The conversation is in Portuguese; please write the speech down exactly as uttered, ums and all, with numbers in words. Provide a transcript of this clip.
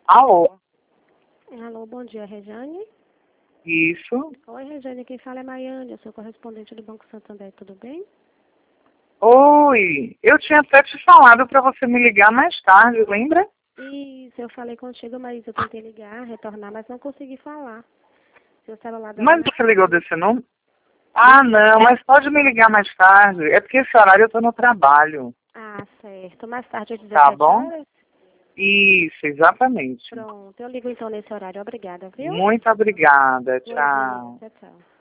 Alô? Alô, bom dia, Rejane. Isso. Oi, Rejane, quem fala é Maiane, eu sou correspondente do Banco Santander, tudo bem? Oi, eu tinha até te falado para você me ligar mais tarde, lembra? Isso, eu falei contigo, mas eu tentei ligar, retornar, mas não consegui falar. Seu celular dava Mas um... você ligou desse número? Ah, não, mas pode me ligar mais tarde. É porque esse horário eu tô no trabalho. Ah, certo. Mais tarde, às Tá dezessete bom? horas? Isso, exatamente. Pronto, eu ligo então nesse horário. Obrigada, viu? Muito obrigada. Bom dia, Tchau. tchau, tchau.